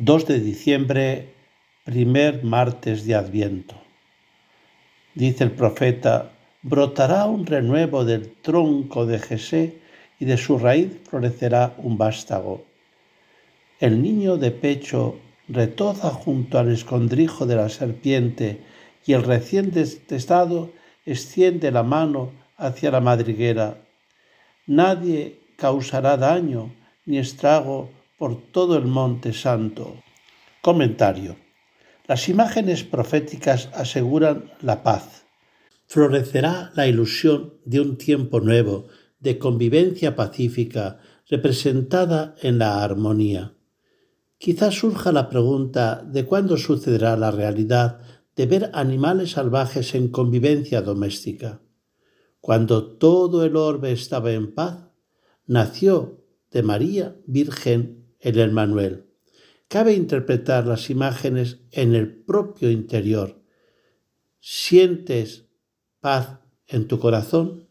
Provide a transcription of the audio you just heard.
2 de diciembre, primer martes de Adviento. Dice el profeta: brotará un renuevo del tronco de Jesé y de su raíz florecerá un vástago. El niño de pecho retoza junto al escondrijo de la serpiente y el recién destestado extiende la mano hacia la madriguera. Nadie causará daño ni estrago por todo el monte santo. Comentario. Las imágenes proféticas aseguran la paz. Florecerá la ilusión de un tiempo nuevo, de convivencia pacífica, representada en la armonía. Quizás surja la pregunta de cuándo sucederá la realidad de ver animales salvajes en convivencia doméstica. Cuando todo el orbe estaba en paz, nació de María Virgen el Emmanuel. Cabe interpretar las imágenes en el propio interior. ¿Sientes paz en tu corazón?